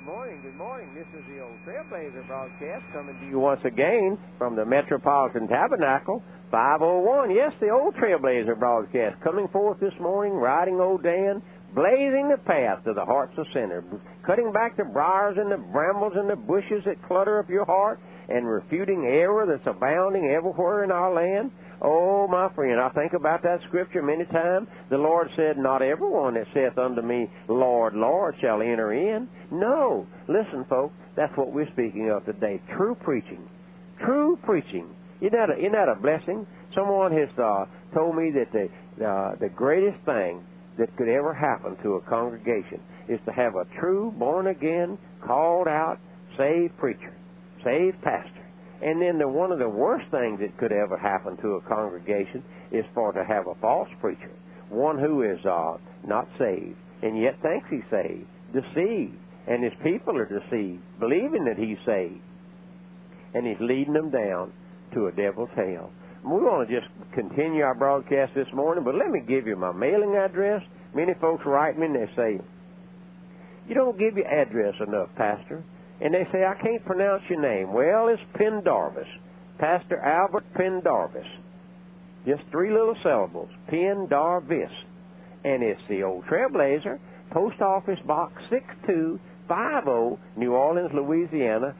good morning, good morning. This is the old Trailblazer broadcast coming to you once again from the Metropolitan Tabernacle, 501. Yes, the old Trailblazer broadcast coming forth this morning, riding old Dan, blazing the path to the hearts of sinners, cutting back the briars and the brambles and the bushes that clutter up your heart, and refuting error that's abounding everywhere in our land. Oh, my friend, I think about that scripture many times. The Lord said, not everyone that saith unto me, Lord, Lord, shall enter in. No. Listen, folks, that's what we're speaking of today. True preaching. True preaching. Isn't that a blessing? Someone has told me that the greatest thing that could ever happen to a congregation is to have a true, born-again, called-out, saved preacher, saved pastor. And then one of the worst things that could ever happen to a congregation is for to have a false preacher, one who is not saved and yet thinks he's saved, deceived, and his people are deceived, believing that he's saved, and he's leading them down to a devil's hell. We want to just continue our broadcast this morning, but let me give you my mailing address. Many folks write me and they say, you don't give your address enough, Pastor. And they say, I can't pronounce your name. Well, it's Pendarvis. Pastor Albert Pendarvis. Just 3 little syllables. Pendarvis. And it's the old Trailblazer, Post Office Box 6250, New Orleans, Louisiana,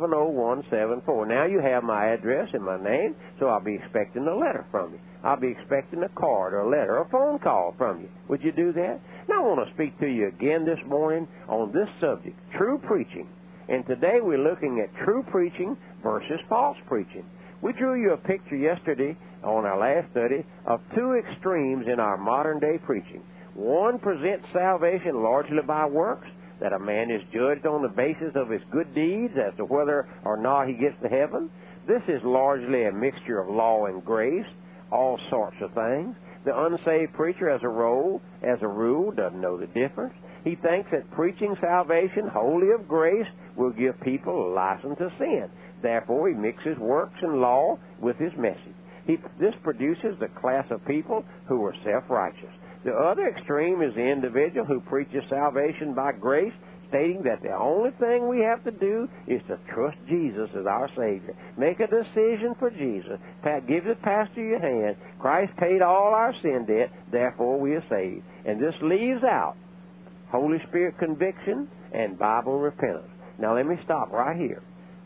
70174. Now you have my address and my name, so I'll be expecting a letter from you. I'll be expecting a card or a letter or a phone call from you. Would you do that? Now I want to speak to you again this morning on this subject, true preaching. And today we're looking at true preaching versus false preaching. We drew you a picture yesterday on our last study of 2 extremes in our modern-day preaching. One presents salvation largely by works, that a man is judged on the basis of his good deeds as to whether or not he gets to heaven. This is largely a mixture of law and grace, all sorts of things. The unsaved preacher, as a rule, doesn't know the difference. He thinks that preaching salvation wholly of grace will give people a license to sin. Therefore, he mixes works and law with his message. This produces the class of people who are self-righteous. The other extreme is the individual who preaches salvation by grace, stating that the only thing we have to do is to trust Jesus as our Savior. Make a decision for Jesus. Give the pastor your hand. Christ paid all our sin debt, therefore we are saved. And this leaves out Holy Spirit conviction and Bible repentance. Now let me stop right here.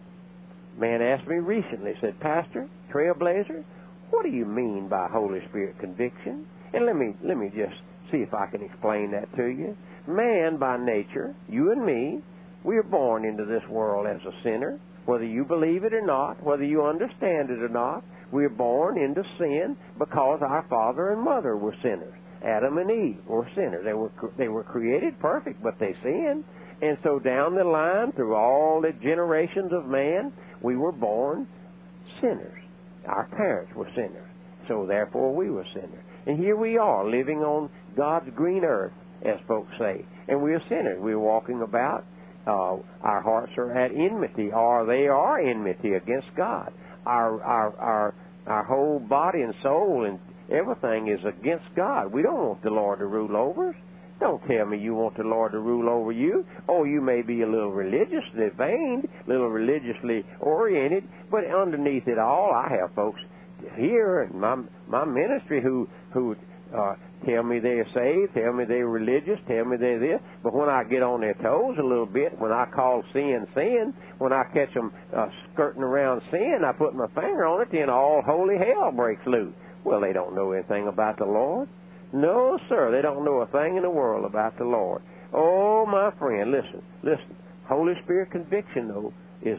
Man asked me recently, said, Pastor, Trailblazer, what do you mean by Holy Spirit conviction? And let me just see if I can explain that to you. Man by nature, you and me, we are born into this world as a sinner. Whether you believe it or not, whether you understand it or not, we are born into sin because our father and mother were sinners. Adam and Eve were sinners. They were created perfect, but they sinned. And so down the line, through all the generations of man, we were born sinners. Our parents were sinners. So therefore we were sinners. And here we are, living on God's green earth, as folks say. And we are sinners. We're walking about. Our hearts are at enmity, or they are enmity against God. Our whole body and soul and everything is against God. We don't want the Lord to rule over us. Don't tell me you want the Lord to rule over you. Oh, you may be a little religiously vain, a little religiously oriented, but underneath it all, I have folks here in my ministry who tell me they're saved, tell me they're religious, tell me they're this. But when I get on their toes a little bit, when I call sin, when I catch them skirting around sin, I put my finger on it, then all holy hell breaks loose. Well, they don't know anything about the Lord. No, sir, they don't know a thing in the world about the Lord. Oh, my friend, listen. Holy Spirit conviction, though, is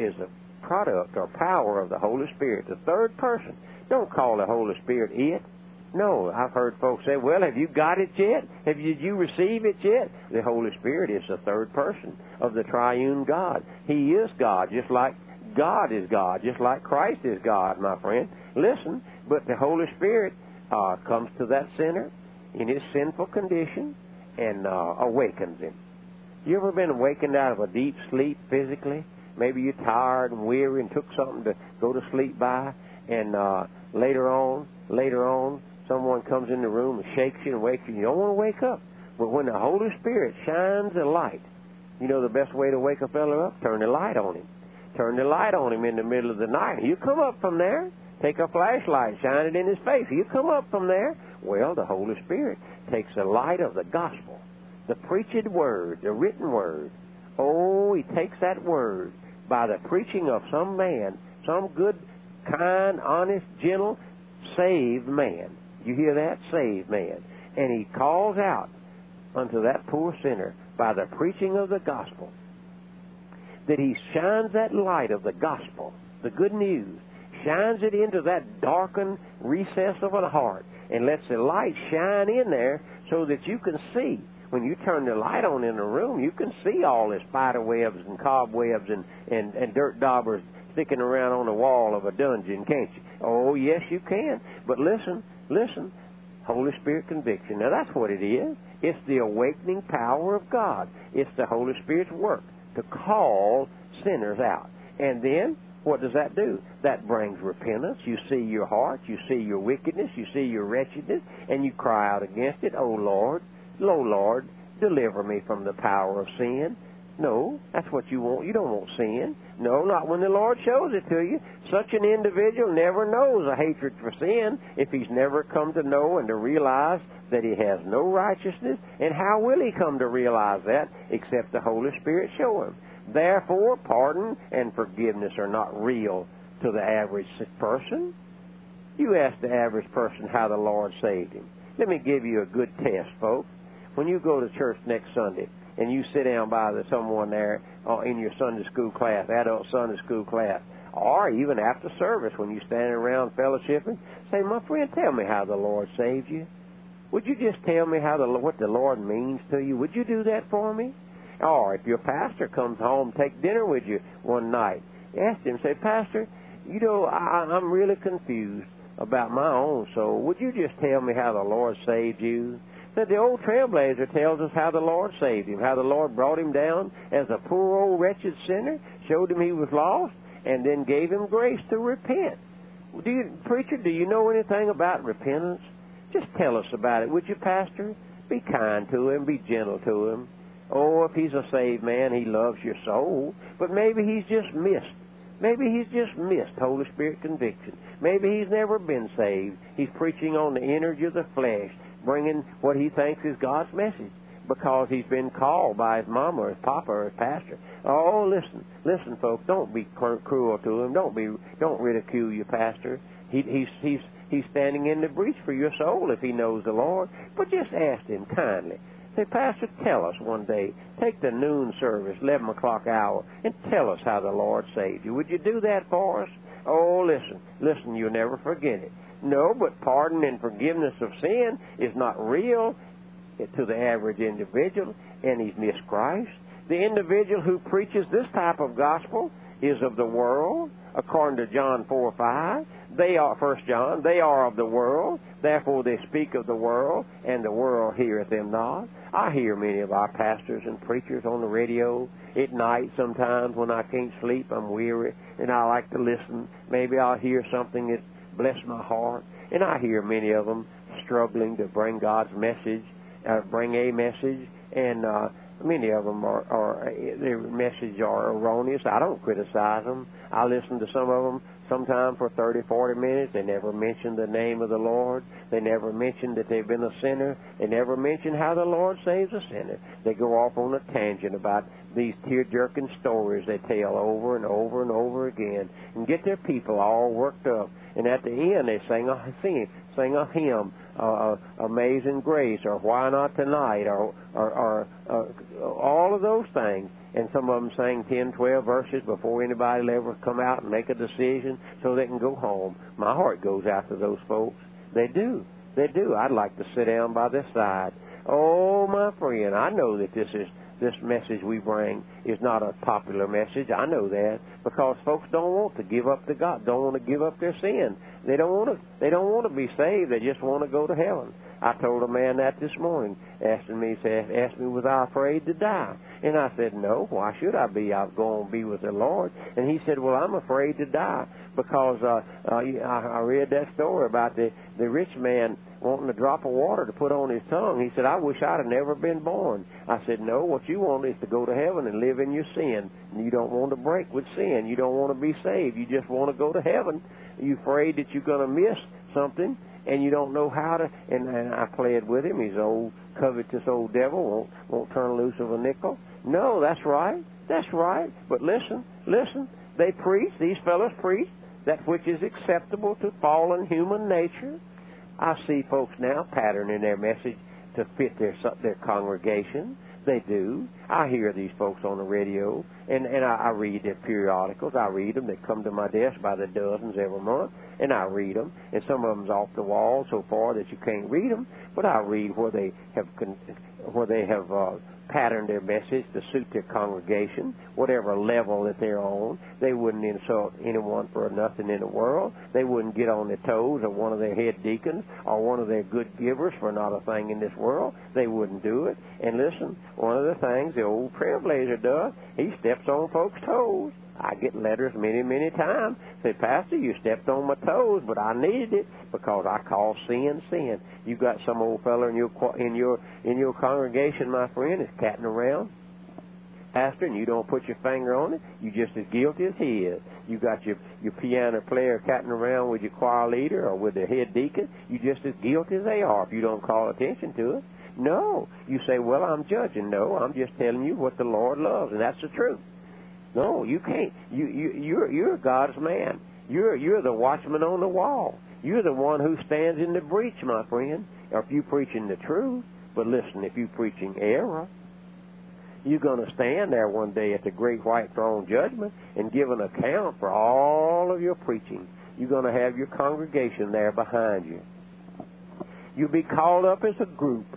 a product or power of the Holy Spirit, the third person. Don't call the Holy Spirit it. No, I've heard folks say, well, have you got it yet? Did you receive it yet? The Holy Spirit is the third person of the triune God. He is God, just like God is God, just like Christ is God, my friend. Listen, but the Holy Spirit comes to that sinner in his sinful condition and awakens him. You ever been awakened out of a deep sleep physically? Maybe you're tired and weary and took something to go to sleep by, and later on, someone comes in the room and shakes you and wakes you. You don't want to wake up. But when the Holy Spirit shines a light You know the best way to wake a fellow up? Turn the light on him. Turn the light on him in the middle of the night. You come up from there. Take a flashlight, shine it in his face. You come up from there. Well, the Holy Spirit takes the light of the gospel, the preached word, the written word. Oh, he takes that word by the preaching of some man, some good, kind, honest, gentle, saved man. You hear that? Saved man. And he calls out unto that poor sinner by the preaching of the gospel, that he shines that light of the gospel, the good news, shines it into that darkened recess of a heart and lets the light shine in there so that you can see. When you turn the light on in a room, you can see all the spider webs and cobwebs and dirt daubers sticking around on the wall of a dungeon, can't you? Oh, yes, you can. But listen, Holy Spirit conviction. Now, that's what it is. It's the awakening power of God. It's the Holy Spirit's work to call sinners out. And then, what does that do? That brings repentance. You see your heart. You see your wickedness. You see your wretchedness. And you cry out against it. Oh, Lord, deliver me from the power of sin. No, that's what you want. You don't want sin. No, not when the Lord shows it to you. Such an individual never knows a hatred for sin if he's never come to know and to realize that he has no righteousness. And how will he come to realize that except the Holy Spirit show him? Therefore, pardon and forgiveness are not real to the average person. You ask the average person how the Lord saved him. Let me give you a good test, folks. When you go to church next Sunday and you sit down by someone there in your Sunday school class, adult Sunday school class, or even after service when you're standing around fellowshipping, say, my friend, tell me how the Lord saved you. Would you just tell me what the Lord means to you? Would you do that for me? Or if your pastor comes home, take dinner with you one night, ask him, say, Pastor, you know, I'm really confused about my own soul. Would you just tell me how the Lord saved you? That the old trailblazer tells us how the Lord saved him, how the Lord brought him down as a poor old wretched sinner, showed him he was lost, and then gave him grace to repent. Preacher, do you know anything about repentance? Just tell us about it, would you, Pastor? Be kind to him, be gentle to him. Oh, if he's a saved man, he loves your soul, but maybe he's just missed. Maybe he's just missed Holy Spirit conviction. Maybe he's never been saved. He's preaching on the energy of the flesh, bringing what he thinks is God's message because he's been called by his mama or his papa or his pastor. Oh, listen, folks, don't be cruel to him. Don't ridicule your pastor. He's standing in the breach for your soul if he knows the Lord. But just ask him kindly. Say, Pastor, tell us one day. Take the noon service, 11 o'clock hour, and tell us how the Lord saved you. Would you do that for us? Oh, listen, you'll never forget it. No, but pardon and forgiveness of sin is not real to the average individual, and he's missed Christ. The individual who preaches this type of gospel is of the world, according to John 4:5. They are, 1 John, they are of the world, therefore they speak of the world, and the world heareth them not. I hear many of our pastors and preachers on the radio at night sometimes when I can't sleep, I'm weary, and I like to listen. Maybe I'll hear something that bless my heart. And I hear many of them struggling to bring God's message, bring a message, and many of them their message are erroneous. I don't criticize them. I listen to some of them sometimes for 30, 40 minutes. They never mention the name of the Lord. They never mention that they've been a sinner. They never mention how the Lord saves a sinner. They go off on a tangent about these tear-jerking stories they tell over and over and over again and get their people all worked up. And at the end, they sing a hymn, Amazing Grace, or Why Not Tonight, or all of those things. And some of them sing 10, 12 verses before anybody will ever come out and make a decision so they can go home. My heart goes out to those folks. They do. I'd like to sit down by their side. Oh, my friend, I know that this message we bring is not a popular message. I know that because folks don't want to give up to God, don't want to give up their sin. They don't want to be saved. They just want to go to heaven. I told a man that this morning, asked me, was I afraid to die? And I said, no, why should I be? I'll go and be with the Lord. And he said, well, I'm afraid to die because I read that story about the rich man wanting a drop of water to put on his tongue. He said, I wish I'd have never been born. I said, no, what you want is to go to heaven and live in your sin. And you don't want to break with sin. You don't want to be saved. You just want to go to heaven. You're afraid that you're going to miss something, and you don't know how to. And I pled with him. He's an old, covetous old devil, won't turn loose of a nickel. No, that's right. That's right. But listen. They preach, these fellows preach, that which is acceptable to fallen human nature. I see folks now patterning their message to fit their congregation. They do. I hear these folks on the radio, and I read their periodicals. I read them. They come to my desk by the dozens every month, and I read them. And some of them's off the wall so far that you can't read them, but I read where they have pattern their message to suit their congregation, whatever level that they're on. They wouldn't insult anyone for nothing in the world. They wouldn't get on their toes of one of their head deacons or one of their good givers for not a thing in this world. They wouldn't do it. And listen, one of the things the old trailblazer does, he steps on folks' toes. I get letters many, many times. Say, Pastor, you stepped on my toes, but I needed it because I call sin, sin. You got some old fella in your congregation, my friend, is catting around, Pastor, and you don't put your finger on it. You just as guilty as he is. You got your piano player catting around with your choir leader or with the head deacon. You just as guilty as they are if you don't call attention to it. No, you say, well, I'm judging. No, I'm just telling you what the Lord loves, and that's the truth. No, you can't. You're God's man. You're the watchman on the wall. You're the one who stands in the breach, my friend. Or if you're preaching the truth, but listen, if you're preaching error, you're going to stand there one day at the great white throne judgment and give an account for all of your preaching. You're going to have your congregation there behind you. You'll be called up as a group.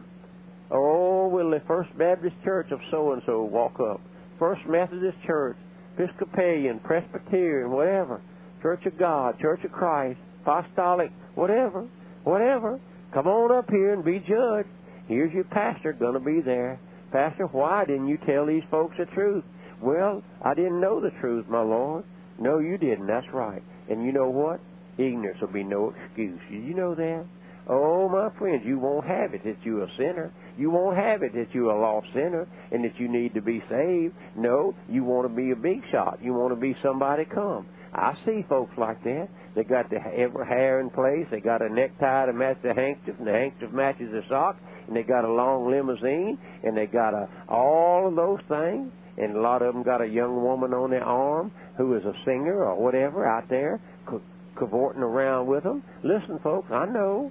Oh, will the First Baptist Church of so-and-so walk up? First Methodist Church, Episcopalian, Presbyterian, whatever, Church of God, Church of Christ, Apostolic, whatever. Come on up here and be judged. Here's your pastor going to be there. Pastor, why didn't you tell these folks the truth? Well, I didn't know the truth, my Lord. No, you didn't. That's right. And you know what? Ignorance will be no excuse. Did you know that? Oh, my friends, you won't have it that you're a sinner. You won't have it that you're a lost sinner and that you need to be saved. No, you want to be a big shot. You want to be somebody come. I see folks like that. They got every hair in place. They got a necktie to match the handkerchief, and the handkerchief matches the sock, and they got a long limousine, and they got all of those things, and a lot of them got a young woman on their arm who is a singer or whatever out there cavorting around with them. Listen, folks, I know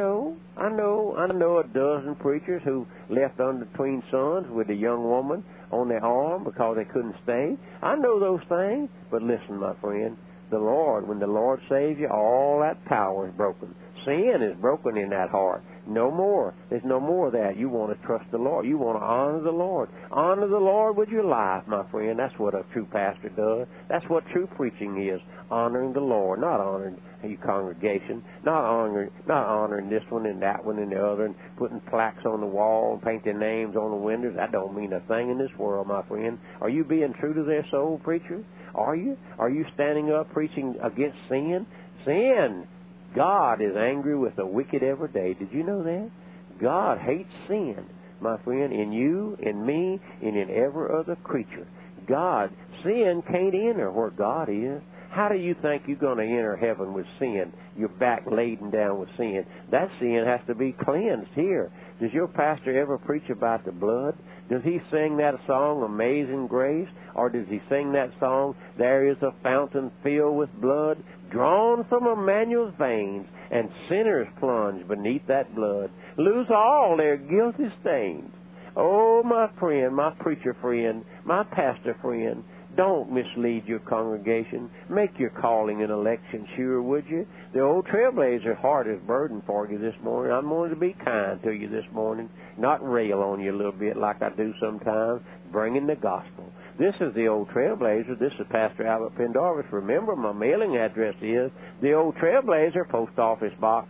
a dozen preachers who left unbetween sons with a young woman on their arm because they couldn't stay. I know those things, but listen, my friend, the Lord, when the Lord saves you, all that power is broken. Sin is broken in that heart. No more. There's no more of that. You want to trust the Lord. You want to honor the Lord. Honor the Lord with your life, my friend. That's what a true pastor does. That's what true preaching is. Honoring the Lord, not honoring your congregation, not honoring this one and that one and the other, and putting plaques on the wall and painting names on the windows. That don't mean a thing in this world, my friend. Are you being true to their soul, preacher? Are you? Are you standing up preaching against sin? Sin. God is angry with the wicked every day. Did you know that? God hates sin, my friend, in you, in me, and in every other creature. Sin can't enter where God is. How do you think you're going to enter heaven with sin? Your back laden down with sin. That sin has to be cleansed here. Does your pastor ever preach about the blood? Does he sing that song, Amazing Grace? Or does he sing that song, There is a fountain filled with blood, drawn from Emmanuel's veins, and sinners plunge beneath that blood, lose all their guilty stains? Oh, my friend, my preacher friend, my pastor friend, don't mislead your congregation. Make your calling and election sure, would you? The old trailblazer heart is burdened for you this morning. I'm going to be kind to you this morning, not rail on you a little bit like I do sometimes, bringing the gospel. This is the old trailblazer. This is Pastor Albert Pendarvis. Remember, my mailing address is the old trailblazer, Post Office Box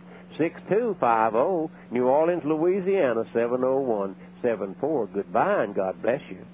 6250, New Orleans, Louisiana 70174. Goodbye, and God bless you.